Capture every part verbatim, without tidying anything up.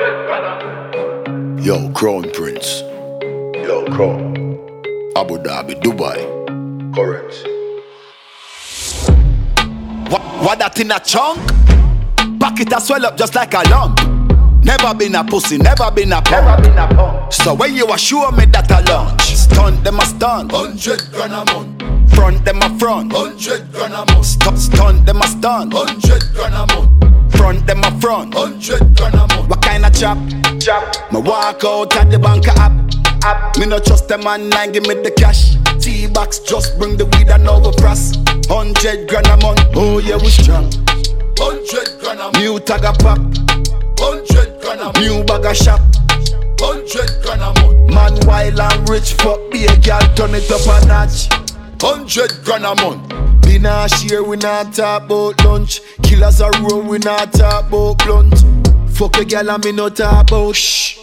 Yo, Crown Prince. Yo, Crown. Abu Dhabi, Dubai. Currency. What, what that in a chunk? Pack it a swell up just like a lump. Never been a pussy, never been a punk. Never been a punk. So when you assure me that I launch, stunt them a stunt. Hundred grand a month. Front them a front. Hundred grand a month. Stunt, stunt them a stunt. Hundred grand a month. Front them a front. Hundred grand a month. What kind of chop? Chop. Me walk out at the bank app. App. Me no trust them online, give me the cash. T-box just bring the weed and overpress. Hundred grand a month. Oh yeah, we strong. Hundred grand a month. New tag a pop. Hundred grand a month. New bag a shop. Hundred grand a month. Man wild and rich, fuck be a girl, turn it up a notch. Hundred grand a month. We not share, we not talk about lunch. Killers a roll, we not talk about blunt. Fuck a girl and me not talk about shh.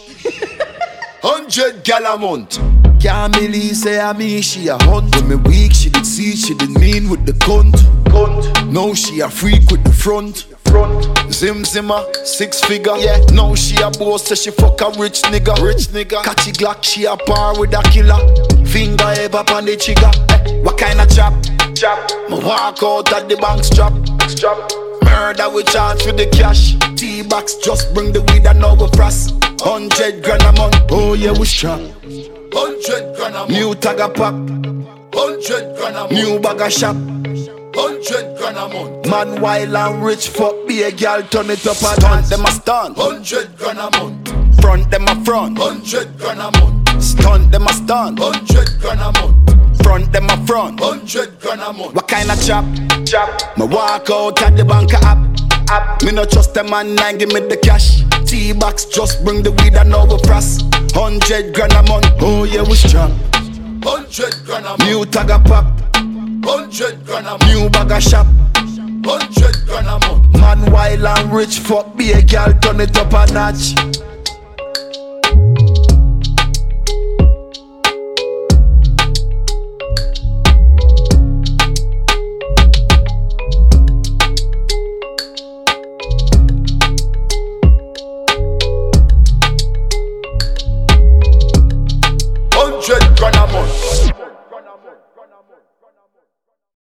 Hundred gal a month. Can't believe say I me she a hunt. When me weak she did see, she did mean with the cunt. Cunt. Now she a freak with the front. Front. Zim zimmer, six figure. Yeah. Now she a boss, say she fuck a rich nigga. Rich nigga. Catchy Glock, she a par with a killer. Finger ever on the trigger. Eh, what kind of chop? Chop. Me walk out at the bank strap. Strap. Murder we charge for the cash. T-box just bring the weed and overpress. Hundred grand a month. Oh yeah, we strong. Hundred grand a month. New tag a pop. Hundred grand a month. New bag a shop. Hundred grand a month. Man wild and rich, fuck be a girl, turn it up a dance. Them a stunt. Hundred grand a month. Front them a front. Hundred grand a month. Stunt them a stunt. Hundred grand a month. Front them a front. Hundred grand a month. What kind of chop? Chop. Me walk out at the bank app. App. Me no trust them online, give me the cash. T-box just bring the weed and overpress. Hundred grand a month. Oh yeah, we strong. Hundred grand a month. New tag a pop. Hundred grand a month. New bag a shop. Hundred grand a month. Man wild and rich, fuck be a girl, turn it up a notch.